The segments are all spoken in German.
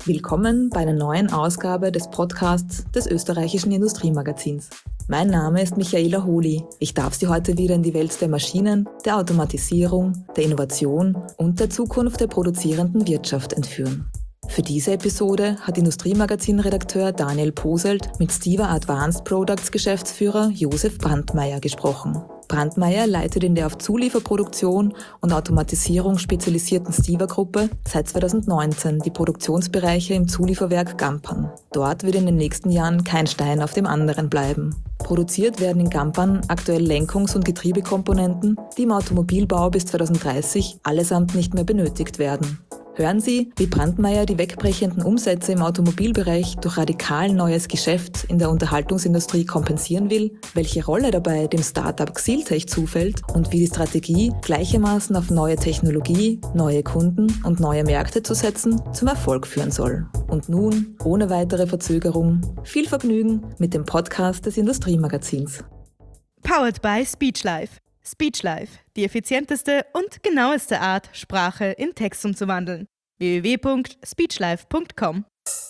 Willkommen bei einer neuen Ausgabe des Podcasts des österreichischen Industriemagazins. Mein Name ist Michaela Holi. Ich darf Sie heute wieder in die Welt der Maschinen, der Automatisierung, der Innovation und der Zukunft der produzierenden Wirtschaft entführen. Für diese Episode hat Industriemagazin-Redakteur Daniel Poselt mit Stiwa Advanced Products Geschäftsführer Josef Brandmeier gesprochen. Brandmeier leitet in der auf Zulieferproduktion und Automatisierung spezialisierten Stiwa-Gruppe seit 2019 die Produktionsbereiche im Zulieferwerk Gampern. Dort wird in den nächsten Jahren kein Stein auf dem anderen bleiben. Produziert werden in Gampern aktuell Lenkungs- und Getriebekomponenten, die im Automobilbau bis 2030 allesamt nicht mehr benötigt werden. Hören Sie, wie Brandmeier die wegbrechenden Umsätze im Automobilbereich durch radikal neues Geschäft in der Unterhaltungsindustrie kompensieren will, welche Rolle dabei dem Startup Xiltech zufällt und wie die Strategie, gleichermaßen auf neue Technologie, neue Kunden und neue Märkte zu setzen, zum Erfolg führen soll. Und nun, ohne weitere Verzögerung, viel Vergnügen mit dem Podcast des Industriemagazins. Powered by Speechlife. Speechlife, die effizienteste und genaueste Art, Sprache in Text umzuwandeln. www.speechlife.com.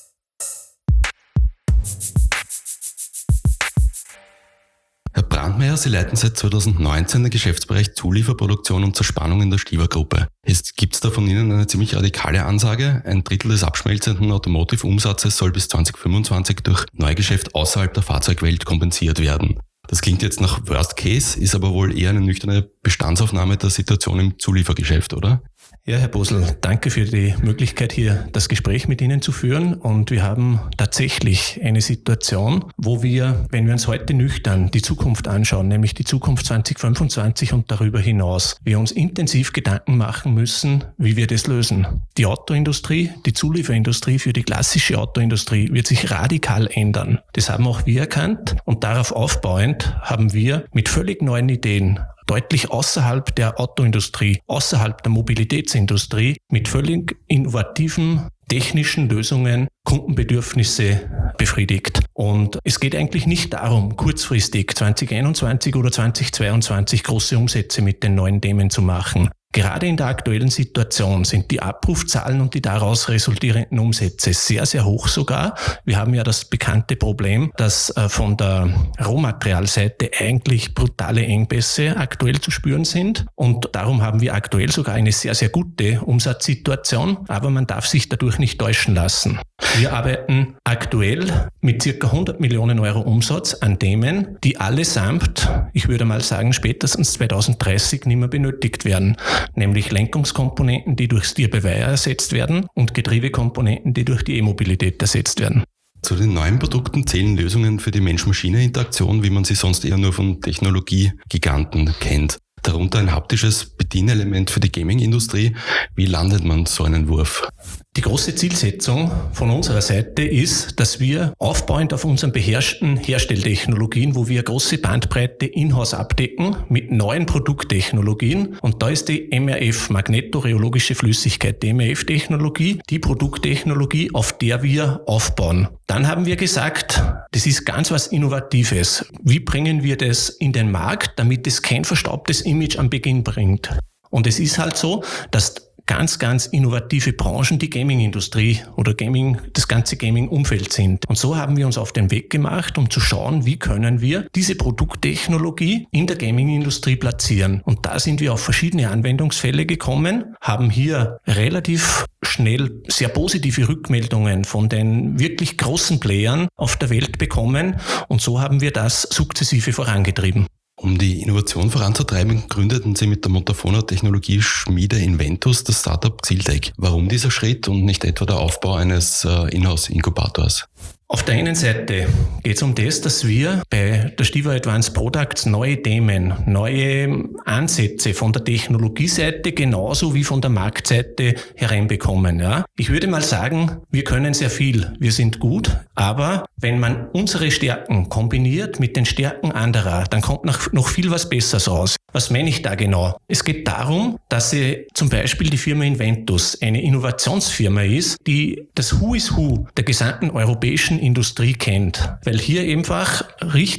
Herr Brandmeier, Sie leiten seit 2019 den Geschäftsbereich Zulieferproduktion und Zerspannung in der Stiwa-Gruppe. Jetzt gibt es da von Ihnen eine ziemlich radikale Ansage. 1/3 des abschmelzenden Automotive-Umsatzes soll bis 2025 durch Neugeschäft außerhalb der Fahrzeugwelt kompensiert werden. Das klingt jetzt nach Worst Case, ist aber wohl eher eine nüchterne Bestandsaufnahme der Situation im Zuliefergeschäft, oder? Ja, Herr Bosel, danke für die Möglichkeit, hier das Gespräch mit Ihnen zu führen. Und wir haben tatsächlich eine Situation, wo wir, wenn wir uns heute nüchtern die Zukunft anschauen, nämlich die Zukunft 2025 und darüber hinaus, wir uns intensiv Gedanken machen müssen, wie wir das lösen. Die Autoindustrie, die Zulieferindustrie für die klassische Autoindustrie wird sich radikal ändern. Das haben auch wir erkannt und darauf aufbauend haben wir mit völlig neuen Ideen deutlich außerhalb der Autoindustrie, außerhalb der Mobilitätsindustrie, mit völlig innovativen technischen Lösungen Kundenbedürfnisse befriedigt. Und es geht eigentlich nicht darum, kurzfristig 2021 oder 2022 große Umsätze mit den neuen Themen zu machen. Gerade in der aktuellen Situation sind die Abrufzahlen und die daraus resultierenden Umsätze sehr, sehr hoch sogar. Wir haben ja das bekannte Problem, dass von der Rohmaterialseite eigentlich brutale Engpässe aktuell zu spüren sind. Und darum haben wir aktuell sogar eine sehr, sehr gute Umsatzsituation. Aber man darf sich dadurch nicht täuschen lassen. Wir arbeiten aktuell mit ca. 100 Millionen Euro Umsatz an Themen, die allesamt, ich würde mal sagen, spätestens 2030 nicht mehr benötigt werden. Nämlich Lenkungskomponenten, die durch Steer-by-Wire ersetzt werden und Getriebekomponenten, die durch die E-Mobilität ersetzt werden. Zu den neuen Produkten zählen Lösungen für die Mensch-Maschine-Interaktion, wie man sie sonst eher nur von Technologiegiganten kennt. Darunter ein haptisches Bedienelement für die Gaming-Industrie. Wie landet man so einen Wurf? Die große Zielsetzung von unserer Seite ist, dass wir aufbauend auf unseren beherrschten Herstelltechnologien, wo wir große Bandbreite in-house abdecken, mit neuen Produkttechnologien. Und da ist die MRF, magnetoreologische Flüssigkeit, die MRF-Technologie, die Produkttechnologie, auf der wir aufbauen. Dann haben wir gesagt, das ist ganz was Innovatives. Wie bringen wir das in den Markt, damit es kein verstaubtes Image am Beginn bringt? Und es ist halt so, dass ganz, ganz innovative Branchen die Gaming-Industrie oder das ganze Gaming-Umfeld sind. Und so haben wir uns auf den Weg gemacht, um zu schauen, wie können wir diese Produkttechnologie in der Gaming-Industrie platzieren. Und da sind wir auf verschiedene Anwendungsfälle gekommen, haben hier relativ schnell sehr positive Rückmeldungen von den wirklich großen Playern auf der Welt bekommen. Und so haben wir das sukzessive vorangetrieben. Um die Innovation voranzutreiben, gründeten Sie mit der Montafona Technologieschmiede Inventus das Startup Xiltech. Warum dieser Schritt und nicht etwa der Aufbau eines Inhouse-Inkubators? Auf der einen Seite geht es um das, dass wir bei der Stiwa Advanced Products neue Themen, neue Ansätze von der Technologieseite genauso wie von der Marktseite hereinbekommen. Ja. Ich würde mal sagen, wir können sehr viel, wir sind gut, aber wenn man unsere Stärken kombiniert mit den Stärken anderer, dann kommt noch viel was Besseres raus. Was meine ich da genau? Es geht darum, dass zum Beispiel die Firma Inventus eine Innovationsfirma ist, die das Who is Who der gesamten europäischen Industrie kennt, weil hier einfach richtig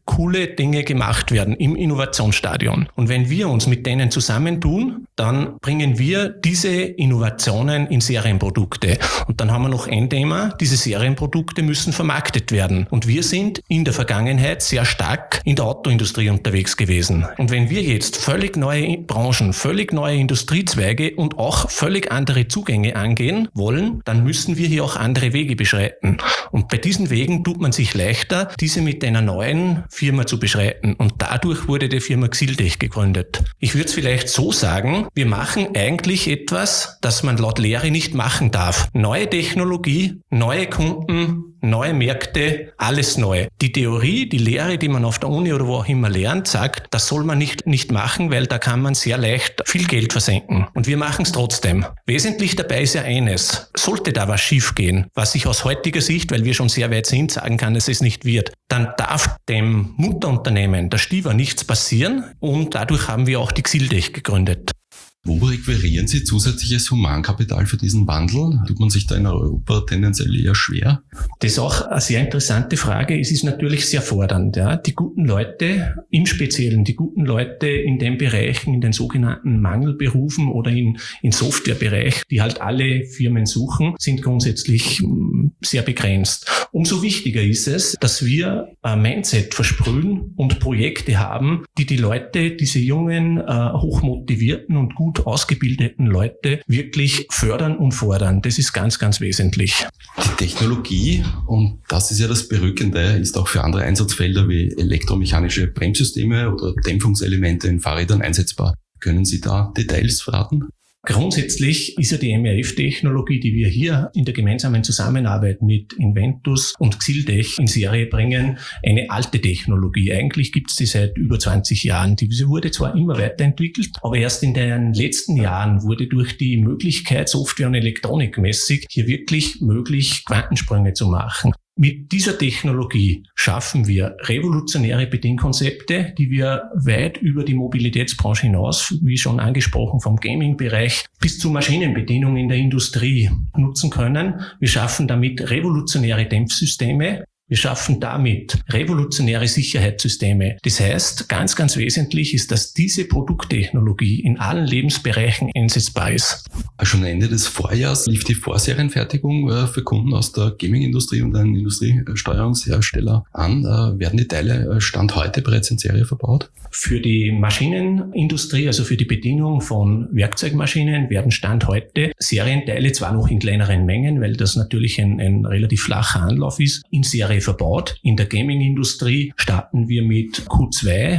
coole Dinge gemacht werden im Innovationsstadion. Und wenn wir uns mit denen zusammentun, dann bringen wir diese Innovationen in Serienprodukte. Und dann haben wir noch ein Thema, diese Serienprodukte müssen vermarktet werden. Und wir sind in der Vergangenheit sehr stark in der Autoindustrie unterwegs gewesen. Und wenn wir jetzt völlig neue Branchen, völlig neue Industriezweige und auch völlig andere Zugänge angehen wollen, dann müssen wir hier auch andere Wege beschreiten. Und bei diesen Wegen tut man sich leichter, diese mit einer neuen Firma zu beschreiten. Und dadurch wurde die Firma Xildech gegründet. Ich würde es vielleicht so sagen, wir machen eigentlich etwas, das man laut Lehre nicht machen darf. Neue Technologie, neue Kunden, neue Märkte, alles neu. Die Theorie, die Lehre, die man auf der Uni oder wo auch immer lernt, sagt, das soll man nicht machen, weil da kann man sehr leicht viel Geld versenken. Und wir machen es trotzdem. Wesentlich dabei ist ja eines. Sollte da was schief gehen, was ich aus heutiger Sicht, weil wir schon sehr weit sind, sagen kann, dass es nicht wird, dann darf dem Mutterunternehmen, der Stiwa, nichts passieren und dadurch haben wir auch die Xildech gegründet. Wo requirieren Sie zusätzliches Humankapital für diesen Wandel? Tut man sich da in Europa tendenziell eher schwer? Das ist auch eine sehr interessante Frage. Es ist natürlich sehr fordernd. Ja. Die guten Leute, im Speziellen die guten Leute in den Bereichen, in den sogenannten Mangelberufen oder in Softwarebereich, die halt alle Firmen suchen, sind grundsätzlich sehr begrenzt. Umso wichtiger ist es, dass wir ein Mindset versprühen und Projekte haben, die Leute, diese jungen, hochmotivierten und gut ausgebildeten Leute wirklich fördern und fordern. Das ist ganz, ganz wesentlich. Die Technologie, und das ist ja das Berückende, ist auch für andere Einsatzfelder wie elektromechanische Bremssysteme oder Dämpfungselemente in Fahrrädern einsetzbar. Können Sie da Details verraten? Grundsätzlich ist ja die MRF-Technologie, die wir hier in der gemeinsamen Zusammenarbeit mit Inventus und Xildech in Serie bringen, eine alte Technologie. Eigentlich gibt es die seit über 20 Jahren. Diese wurde zwar immer weiterentwickelt, aber erst in den letzten Jahren wurde durch die Möglichkeit, Software- und Elektronikmäßig hier wirklich möglich, Quantensprünge zu machen. Mit dieser Technologie schaffen wir revolutionäre Bedienkonzepte, die wir weit über die Mobilitätsbranche hinaus, wie schon angesprochen, vom Gaming-Bereich bis zur Maschinenbedienung in der Industrie nutzen können. Wir schaffen damit revolutionäre Dämpfsysteme. Wir schaffen damit revolutionäre Sicherheitssysteme. Das heißt, ganz, ganz wesentlich ist, dass diese Produkttechnologie in allen Lebensbereichen einsetzbar ist. Schon Ende des Vorjahres lief die Vorserienfertigung für Kunden aus der Gaming-Industrie und einem Industriesteuerungshersteller an. Werden die Teile Stand heute bereits in Serie verbaut? Für die Maschinenindustrie, also für die Bedienung von Werkzeugmaschinen, werden Stand heute Serienteile, zwar noch in kleineren Mengen, weil das natürlich ein relativ flacher Anlauf ist, in Serie verbaut. In der Gaming-Industrie starten wir mit Q2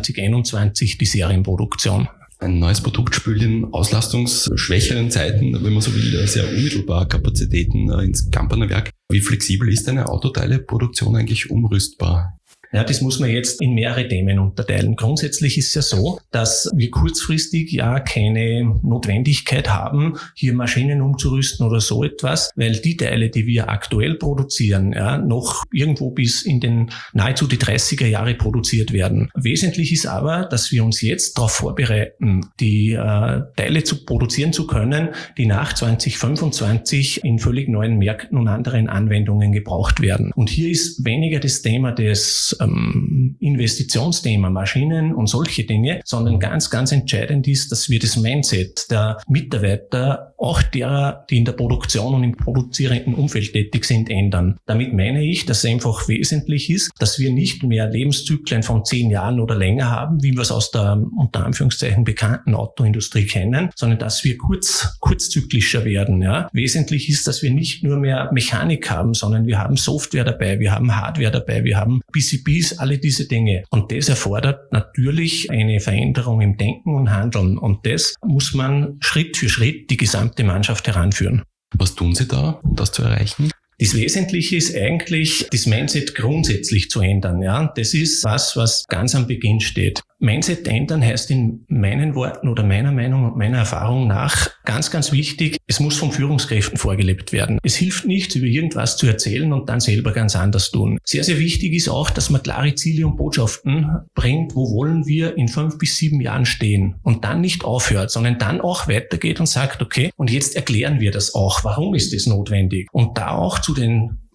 2021 die Serienproduktion. Ein neues Produkt spült in auslastungsschwächeren Zeiten, wenn man so will, sehr unmittelbar Kapazitäten ins Kamperner Werk. Wie flexibel ist eine Autoteileproduktion eigentlich umrüstbar? Ja, das muss man jetzt in mehrere Themen unterteilen. Grundsätzlich ist es ja so, dass wir kurzfristig ja keine Notwendigkeit haben, hier Maschinen umzurüsten oder so etwas, weil die Teile, die wir aktuell produzieren, ja, noch irgendwo bis in den nahezu die 30er Jahre produziert werden. Wesentlich ist aber, dass wir uns jetzt darauf vorbereiten, die Teile zu produzieren zu können, die nach 2025 in völlig neuen Märkten und anderen Anwendungen gebraucht werden. Und hier ist weniger das Thema des Investitionsthema, Maschinen und solche Dinge, sondern ganz, ganz entscheidend ist, dass wir das Mindset der Mitarbeiter, auch derer, die in der Produktion und im produzierenden Umfeld tätig sind, ändern. Damit meine ich, dass es einfach wesentlich ist, dass wir nicht mehr Lebenszyklen von 10 Jahren oder länger haben, wie wir es aus der unter Anführungszeichen bekannten Autoindustrie kennen, sondern dass wir kurzzyklischer werden. Ja. Wesentlich ist, dass wir nicht nur mehr Mechanik haben, sondern wir haben Software dabei, wir haben Hardware dabei, wir haben PCBs, alle diese Dinge. Und das erfordert natürlich eine Veränderung im Denken und Handeln. Und das muss man Schritt für Schritt die gesamte Mannschaft heranführen. Was tun Sie da, um das zu erreichen? Das Wesentliche ist eigentlich, das Mindset grundsätzlich zu ändern. Ja, das ist was ganz am Beginn steht. Mindset ändern heißt in meinen Worten oder meiner Meinung und meiner Erfahrung nach ganz, ganz wichtig, es muss von Führungskräften vorgelebt werden. Es hilft nichts, über irgendwas zu erzählen und dann selber ganz anders tun. Sehr, sehr wichtig ist auch, dass man klare Ziele und Botschaften bringt, wo wollen wir in 5 bis 7 Jahren stehen und dann nicht aufhört, sondern dann auch weitergeht und sagt, okay, und jetzt erklären wir das auch. Warum ist das notwendig? Und da auch zu den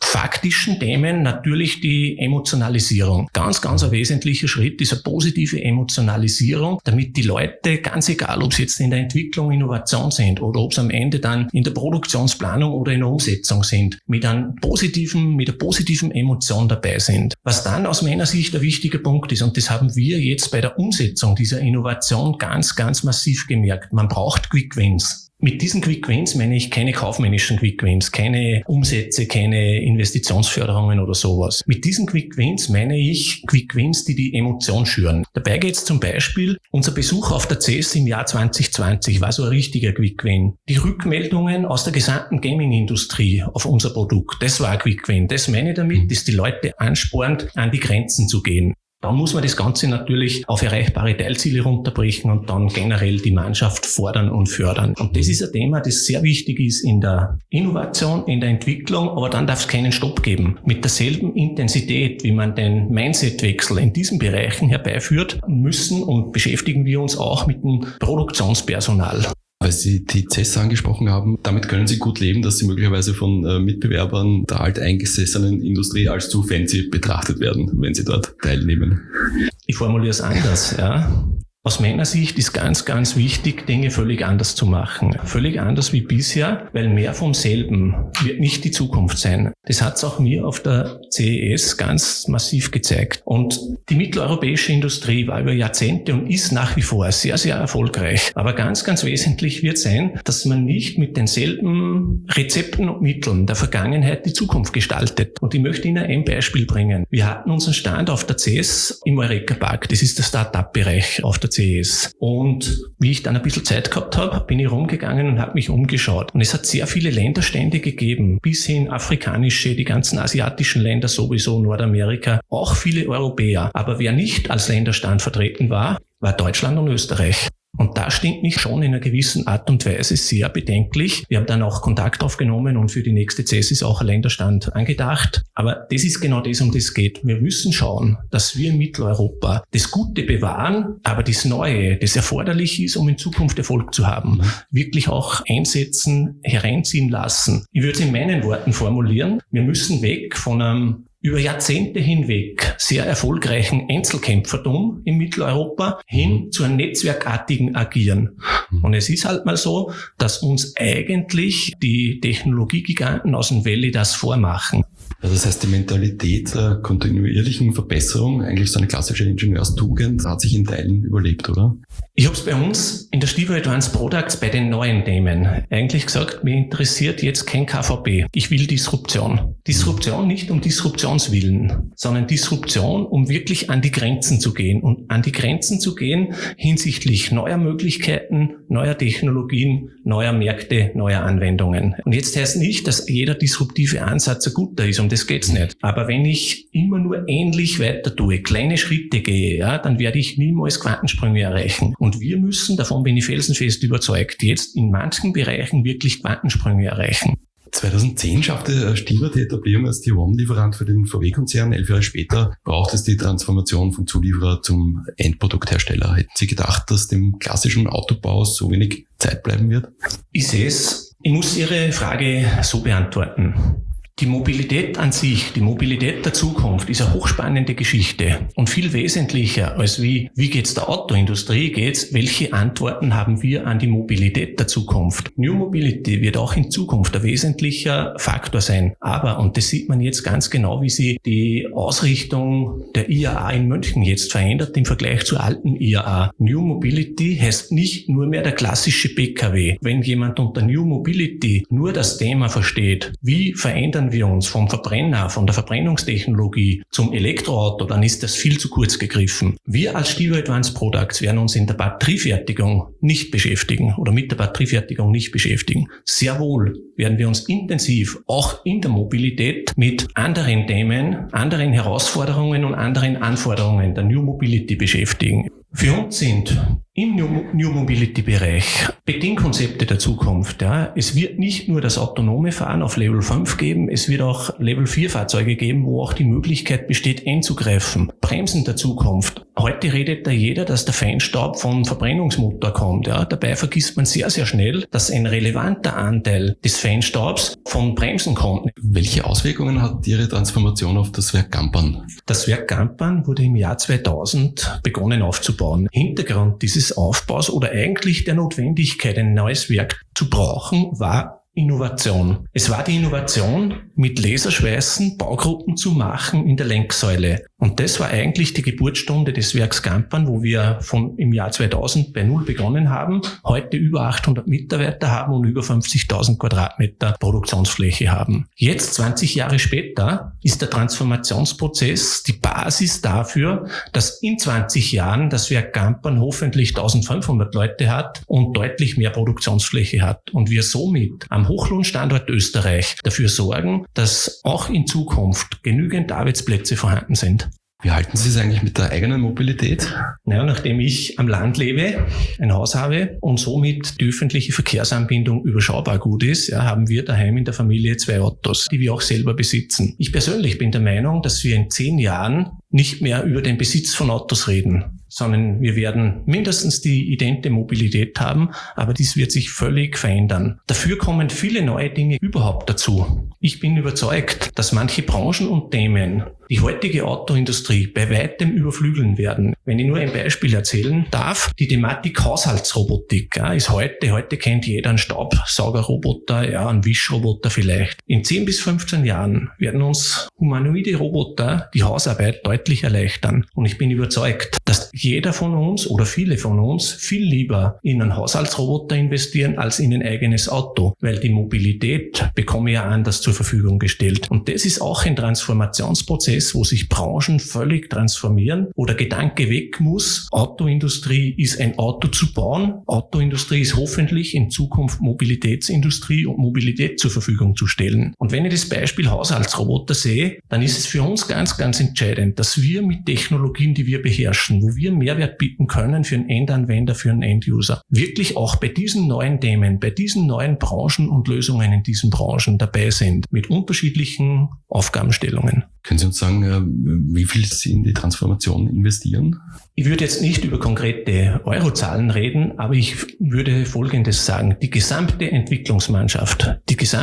faktischen Themen natürlich die Emotionalisierung. Ganz, ganz ein wesentlicher Schritt ist eine positive Emotionalisierung, damit die Leute, ganz egal, ob sie jetzt in der Entwicklung, Innovation sind oder ob sie am Ende dann in der Produktionsplanung oder in der Umsetzung sind, mit einer positiven Emotion dabei sind. Was dann aus meiner Sicht ein wichtiger Punkt ist, und das haben wir jetzt bei der Umsetzung dieser Innovation ganz, ganz massiv gemerkt. Man braucht Quick Wins. Mit diesen Quick Wins meine ich keine kaufmännischen Quick Wins, keine Umsätze, keine Investitionsförderungen oder sowas. Mit diesen Quick Wins meine ich Quick Wins, die die Emotion schüren. Dabei geht es zum Beispiel, unser Besuch auf der CES im Jahr 2020 war so ein richtiger Quick Win. Die Rückmeldungen aus der gesamten Gaming-Industrie auf unser Produkt, das war ein Quick Win. Das meine ich damit, dass die Leute anspornt, an die Grenzen zu gehen. Dann muss man das Ganze natürlich auf erreichbare Teilziele runterbrechen und dann generell die Mannschaft fordern und fördern. Und das ist ein Thema, das sehr wichtig ist in der Innovation, in der Entwicklung, aber dann darf es keinen Stopp geben. Mit derselben Intensität, wie man den Mindset-Wechsel in diesen Bereichen herbeiführt, müssen und beschäftigen wir uns auch mit dem Produktionspersonal. Weil Sie die CES angesprochen haben, damit können Sie gut leben, dass Sie möglicherweise von Mitbewerbern der alteingesessenen Industrie als zu fancy betrachtet werden, wenn Sie dort teilnehmen. Ich formuliere es anders, ja. Aus meiner Sicht ist ganz, ganz wichtig, Dinge völlig anders zu machen. Völlig anders wie bisher, weil mehr vom selben wird nicht die Zukunft sein. Das hat es auch mir auf der CES ganz massiv gezeigt. Und die mitteleuropäische Industrie war über Jahrzehnte und ist nach wie vor sehr, sehr erfolgreich. Aber ganz, ganz wesentlich wird sein, dass man nicht mit denselben Rezepten und Mitteln der Vergangenheit die Zukunft gestaltet. Und ich möchte Ihnen ein Beispiel bringen. Wir hatten unseren Stand auf der CES im Eureka Park. Das ist der Start-up-Bereich auf der CES. Und wie ich dann ein bisschen Zeit gehabt habe, bin ich rumgegangen und habe mich umgeschaut. Und es hat sehr viele Länderstände gegeben, bis hin afrikanische, die ganzen asiatischen Länder sowieso, Nordamerika, auch viele Europäer. Aber wer nicht als Länderstand vertreten war, war Deutschland und Österreich. Und das stimmt mich schon in einer gewissen Art und Weise sehr bedenklich. Wir haben dann auch Kontakt aufgenommen und für die nächste CES ist auch ein Länderstand angedacht. Aber das ist genau das, um das es geht. Wir müssen schauen, dass wir in Mitteleuropa das Gute bewahren, aber das Neue, das erforderlich ist, um in Zukunft Erfolg zu haben, wirklich auch einsetzen, hereinziehen lassen. Ich würde es in meinen Worten formulieren. Wir müssen weg von einem über Jahrzehnte hinweg sehr erfolgreichen Einzelkämpfertum in Mitteleuropa hin zu einem netzwerkartigen Agieren. Und es ist halt mal so, dass uns eigentlich die Technologiegiganten aus dem Valley das vormachen. Also das heißt, die Mentalität der kontinuierlichen Verbesserung, eigentlich so eine klassische Ingenieurstugend, hat sich in Teilen überlebt, oder? Ich habe es bei uns in der Stivo Advanced Products bei den neuen Themen eigentlich gesagt, mir interessiert jetzt kein KVP. Ich will Disruption. Disruption nicht um Disruptionswillen, sondern Disruption, um wirklich an die Grenzen zu gehen. Und an die Grenzen zu gehen hinsichtlich neuer Möglichkeiten, neuer Technologien, neuer Märkte, neuer Anwendungen. Und jetzt heißt nicht, dass jeder disruptive Ansatz ein guter ist, um das geht's nicht. Aber wenn ich immer nur ähnlich weiter tue, kleine Schritte gehe, ja, dann werde ich niemals Quantensprünge erreichen. Und wir müssen, davon bin ich felsenfest überzeugt, jetzt in manchen Bereichen wirklich Quantensprünge erreichen. 2010 schaffte Stivo die Etablierung als Tier-1-Lieferant für den VW-Konzern. 11 Jahre später braucht es die Transformation vom Zulieferer zum Endprodukthersteller. Hätten Sie gedacht, dass dem klassischen Autobau so wenig Zeit bleiben wird? Ich sehe es. Ich muss Ihre Frage so beantworten. Die Mobilität an sich, die Mobilität der Zukunft ist eine hochspannende Geschichte und viel wesentlicher als wie geht's der Autoindustrie geht's, welche Antworten haben wir an die Mobilität der Zukunft. New Mobility wird auch in Zukunft ein wesentlicher Faktor sein. Aber, und das sieht man jetzt ganz genau, wie sie die Ausrichtung der IAA in München jetzt verändert im Vergleich zur alten IAA. New Mobility heißt nicht nur mehr der klassische PKW. Wenn jemand unter New Mobility nur das Thema versteht, wie verändern wir uns vom Verbrenner, von der Verbrennungstechnologie zum Elektroauto, dann ist das viel zu kurz gegriffen. Wir als Stivo Advanced Products werden uns in der Batteriefertigung nicht beschäftigen oder mit der Batteriefertigung nicht beschäftigen. Sehr wohl werden wir uns intensiv auch in der Mobilität mit anderen Themen, anderen Herausforderungen und anderen Anforderungen der New Mobility beschäftigen. Für uns sind Im New Mobility Bereich, Bedingkonzepte der Zukunft. Ja. Es wird nicht nur das autonome Fahren auf Level 5 geben, es wird auch Level 4 Fahrzeuge geben, wo auch die Möglichkeit besteht, einzugreifen. Bremsen der Zukunft. Heute redet da jeder, dass der Feinstaub vom Verbrennungsmotor kommt. Ja. Dabei vergisst man sehr, sehr schnell, dass ein relevanter Anteil des Feinstaubs von Bremsen kommt. Welche Auswirkungen hat Ihre Transformation auf das Werk Gampern? Das Werk Gampern wurde im Jahr 2000 begonnen aufzubauen. Hintergrund dieses Aufbaus oder eigentlich der Notwendigkeit, ein neues Werk zu brauchen, war Innovation. Es war die Innovation, mit Laserschweißen Baugruppen zu machen in der Lenksäule. Und das war eigentlich die Geburtsstunde des Werks Gampern, wo wir im Jahr 2000 bei Null begonnen haben, heute über 800 Mitarbeiter haben und über 50.000 Quadratmeter Produktionsfläche haben. Jetzt, 20 Jahre später, ist der Transformationsprozess die Basis dafür, dass in 20 Jahren das Werk Gampern hoffentlich 1500 Leute hat und deutlich mehr Produktionsfläche hat. Und wir somit am Hochlohnstandort Österreich dafür sorgen, dass auch in Zukunft genügend Arbeitsplätze vorhanden sind. Wie halten Sie es eigentlich mit der eigenen Mobilität? Naja, nachdem ich am Land lebe, ein Haus habe und somit die öffentliche Verkehrsanbindung überschaubar gut ist, haben wir daheim in der Familie 2 Autos, die wir auch selber besitzen. Ich persönlich bin der Meinung, dass wir in 10 Jahren nicht mehr über den Besitz von Autos reden, sondern wir werden mindestens die idente Mobilität haben, aber dies wird sich völlig verändern. Dafür kommen viele neue Dinge überhaupt dazu. Ich bin überzeugt, dass manche Branchen und Themen die heutige Autoindustrie bei weitem überflügeln werden. Wenn ich nur ein Beispiel erzählen darf, die Thematik Haushaltsrobotik ist heute kennt jeder einen Staubsaugerroboter, einen Wischroboter vielleicht. In 10 bis 15 Jahren werden uns humanoide Roboter die Hausarbeit deutlich erleichtern. Und ich bin überzeugt, dass jeder von uns oder viele von uns viel lieber in einen Haushaltsroboter investieren als in ein eigenes Auto, weil die Mobilität bekomme ja anders zur Verfügung gestellt. Und das ist auch ein Transformationsprozess, wo sich Branchen völlig transformieren, wo der Gedanke weg muss, Autoindustrie ist ein Auto zu bauen, Autoindustrie ist hoffentlich in Zukunft Mobilitätsindustrie und Mobilität zur Verfügung zu stellen. Und wenn ich das Beispiel Haushaltsroboter sehe, dann ist es für uns ganz, ganz entscheidend, dass wir mit Technologien, die wir beherrschen, wo wir Mehrwert bieten können für einen Endanwender, für einen Enduser, wirklich auch bei diesen neuen Themen, bei diesen neuen Branchen und Lösungen in diesen Branchen dabei sind, mit unterschiedlichen Aufgabenstellungen. Können Sie uns sagen, wie viel Sie in die Transformation investieren? Ich würde jetzt nicht über konkrete Eurozahlen reden, aber ich würde Folgendes sagen. Die gesamte Entwicklungsmannschaft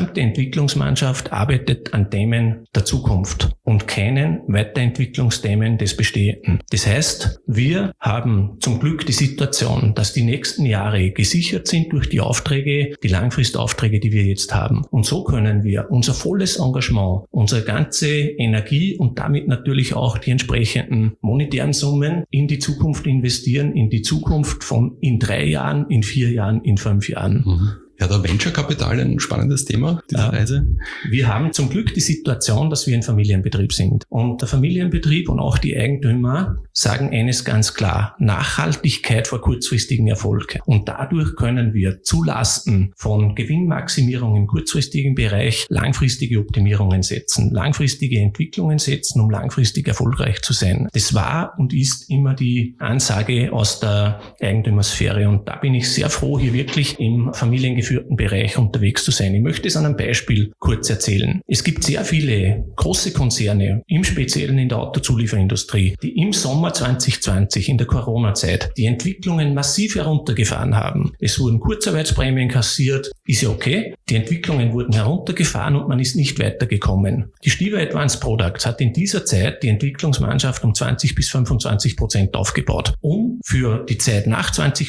arbeitet an Themen der Zukunft und keinen Weiterentwicklungsthemen des Bestehenden. Das heißt, wir haben zum Glück die Situation, dass die nächsten Jahre gesichert sind durch die Aufträge, die Langfristaufträge, die wir jetzt haben. Und so können wir unser volles Engagement, unsere ganze Energie und damit natürlich auch die entsprechenden monetären Summen in die Zukunft investieren, in die Zukunft von in 3 Jahren, in 4 Jahren, in 5 Jahren. Mhm. Ja, der Venture-Kapital ein spannendes Thema, diese Reise. Wir haben zum Glück die Situation, dass wir ein Familienbetrieb sind. Und der Familienbetrieb und auch die Eigentümer sagen eines ganz klar: Nachhaltigkeit vor kurzfristigen Erfolg. Und dadurch können wir zulasten von Gewinnmaximierung im kurzfristigen Bereich langfristige Optimierungen setzen, langfristige Entwicklungen setzen, um langfristig erfolgreich zu sein. Das war und ist immer die Ansage aus der Eigentümersphäre. Und da bin ich sehr froh, hier wirklich im familiengeführten Bereich unterwegs zu sein. Ich möchte es an einem Beispiel kurz erzählen. Es gibt sehr viele große Konzerne, im Speziellen in der Autozulieferindustrie, die im Sommer 2020 in der Corona-Zeit die Entwicklungen massiv heruntergefahren haben. Es wurden Kurzarbeitsprämien kassiert, ist ja okay. Die Entwicklungen wurden heruntergefahren und man ist nicht weitergekommen. Die Stiwa Advanced Products hat in dieser Zeit die Entwicklungsmannschaft um 20 bis 25% aufgebaut, um für die Zeit nach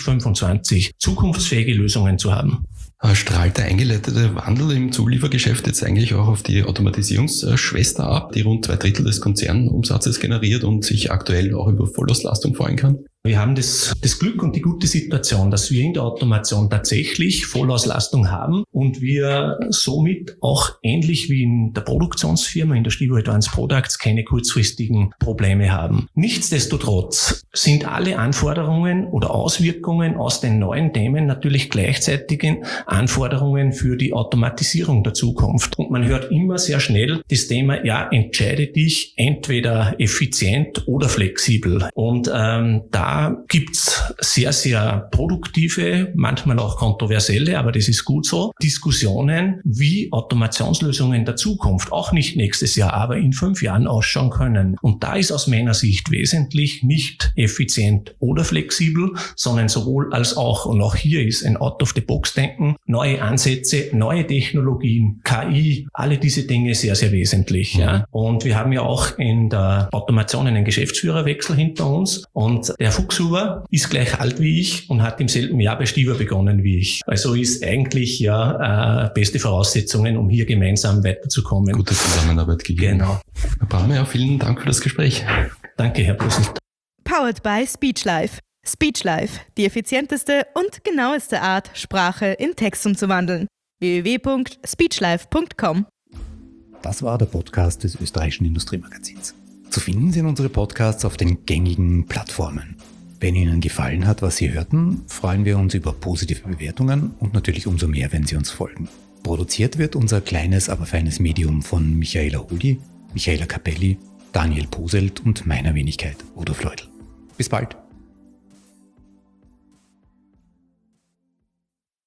2025 zukunftsfähige Lösungen zu haben. Strahlt der eingeleitete Wandel im Zuliefergeschäft jetzt eigentlich auch auf die Automatisierungsschwester ab, die rund 2/3 des Konzernumsatzes generiert und sich aktuell auch über Vollauslastung freuen kann? Wir haben das Glück und die gute Situation, dass wir in der Automation tatsächlich Vollauslastung haben und wir somit auch ähnlich wie in der Produktionsfirma, in der Stiwa Advanced Products, keine kurzfristigen Probleme haben. Nichtsdestotrotz sind alle Anforderungen oder Auswirkungen aus den neuen Themen natürlich gleichzeitigen Anforderungen für die Automatisierung der Zukunft. Und man hört immer sehr schnell das Thema, entscheide dich entweder effizient oder flexibel. Und da da gibt's sehr, sehr produktive, manchmal auch kontroversielle, aber das ist gut so, Diskussionen, wie Automationslösungen der Zukunft, auch nicht nächstes Jahr, aber in 5 Jahren ausschauen können. Und da ist aus meiner Sicht wesentlich nicht effizient oder flexibel, sondern sowohl als auch. Und auch hier ist ein Out-of-the-Box-Denken, neue Ansätze, neue Technologien, KI, alle diese Dinge sehr, sehr wesentlich. Ja. Und wir haben ja auch in der Automation einen Geschäftsführerwechsel hinter uns. Und der Fuchshuber ist gleich alt wie ich und hat im selben Jahr bei Stiwa begonnen wie ich. Also ist eigentlich beste Voraussetzungen, um hier gemeinsam weiterzukommen. Gute Zusammenarbeit gegeben. Genau. Herr Brandmeier, vielen Dank für das Gespräch. Danke, Herr Brüssel. Powered by SpeechLife. SpeechLife, die effizienteste und genaueste Art, Sprache in Text umzuwandeln. www.speechlife.com. Das war der Podcast des Österreichischen Industriemagazins. Zu finden sind unsere Podcasts auf den gängigen Plattformen. Wenn Ihnen gefallen hat, was Sie hörten, freuen wir uns über positive Bewertungen und natürlich umso mehr, wenn Sie uns folgen. Produziert wird unser kleines, aber feines Medium von Michaela Holi, Michaela Capelli, Daniel Poselt und meiner Wenigkeit, Udo Fleudl. Bis bald!